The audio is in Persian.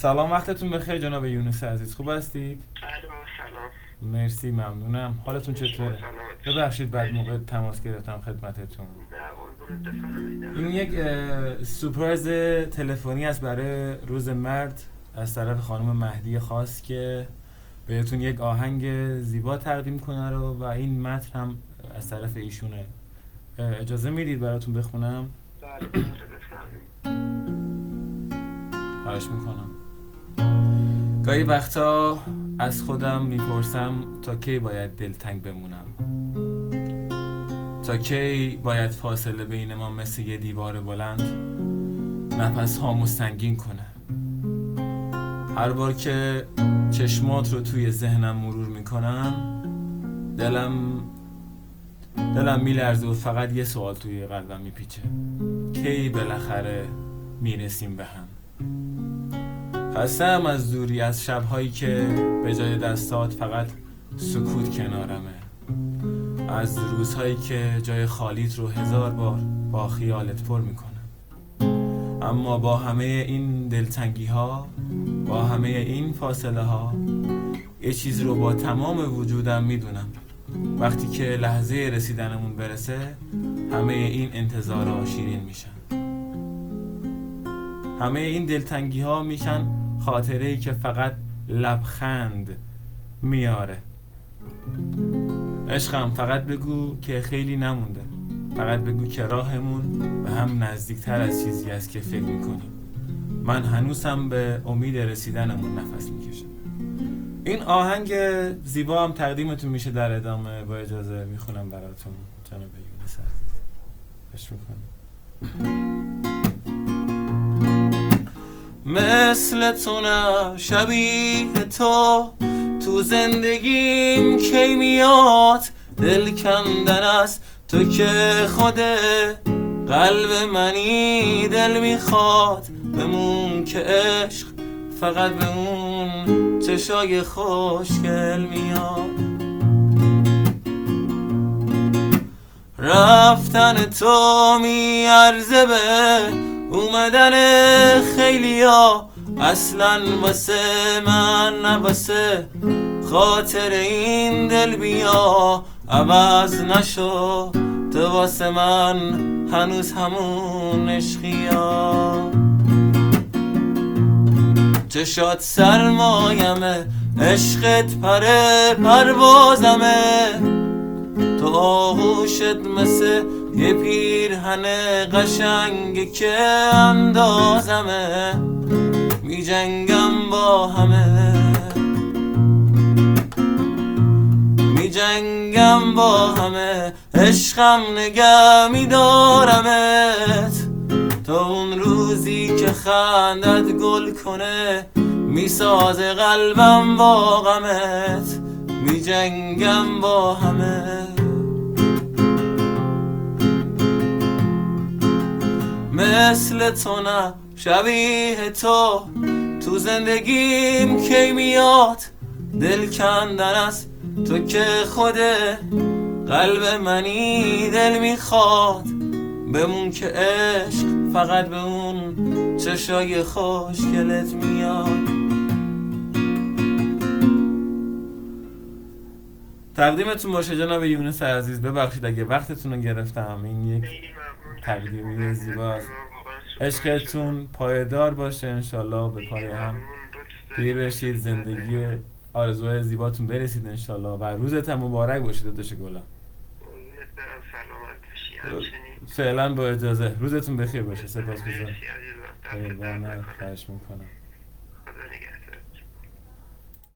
سلام، وقتتون بخیر جناب یونس عزیز، خوب هستید؟ سلام. مرسی، ممنونم. حالتون شما چطوره؟ سلامت. ببخشید بعد موقع تماس گرفتم خدمتتون. نه قربونت بفرمایید. این یک سورپرایز تلفنی است برای روز مرد از طرف خانم مهدی خاص که بهتون یک آهنگ زیبا تقدیم کنه رو و این متن هم از طرف ایشونه. اجازه میدید براتون بخونم؟ بله بفرمایید. خواهش میکنم. گاهی وقتا از خودم میپرسم تا کی باید دلتنگ بمونم، تا کی باید فاصله بین ما مثل یه دیوار بلند نفس هامو سنگین کنه. هر بار که چشمات رو توی ذهنم مرور میکنم دلم میلرزه و فقط یه سوال توی قلبم میپیچه: کی بالاخره میرسیم به هم؟ خسته‌ام از دوری، از شبهایی که به جای دستات فقط سکوت کنارمه، از روزهایی که جای خالیت رو 1000 بار با خیالت پر میکنم. اما با همه این دلتنگی ها، با همه این فاصله ها، یه چیز رو با تمام وجودم میدونم: وقتی که لحظه رسیدنمون برسه همه این انتظارها شیرین میشن. همه این دلتنگی ها میشن خاطره‌ای که فقط لبخند میاره. عشقم، فقط بگو که خیلی نمونده، فقط بگو که راهمون به هم نزدیکتر از چیزی است که فکر میکنیم. من هنوزم به امید رسیدنمون نفس میکشم. این آهنگ زیبا هم تقدیمتون میشه در ادامه. با اجازه میخونم براتون جناب یونس عزیز. خوش میکنم. مثل تو نه شبیه تو زندگیم کی میاد؟ دل کندن است تو که خود قلب منی، دل میخواد بمون که عشق فقط به اون چشای خوشگل میاد. رفتن تو میارزه به اومدن خیلیا، اصلا واسه من نه واسه خاطر این دل بیا. عوض نشو تو واسه من هنوز همون عشقیا. چشات سرمایمه، عشقت پروازمه، تو آغوشت مثل یه پیرهن قشنگ که اندازمه. می جنگم با همه، می جنگم با همه، عشقم نگه می دارمت. تا اون روزی که خندت گل کنه می سازه قلبم با غمت. می جنگم با همه. مثل تو نه شبیه تو زندگیم کی میاد؟ دل کندن است تو که خود قلب منی، دل میخواد بمون که عشق فقط به اون چشای خوشگلت میاد. تقدیمتون باشه جناب یونس عزیز. ببخشید اگه وقتتون رو گرفتم. این یک تقدیمی زیباست. عشقتون پایدار باشه انشالله، به پای هم پیر بشید، زندگی آرزوهای زیباتون برسید انشالله و روزت هم مبارک باشید داداش گلم. فعلا با اجازه، روزتون بخیر باشه. سپاسگزارم. خواهش میکنم.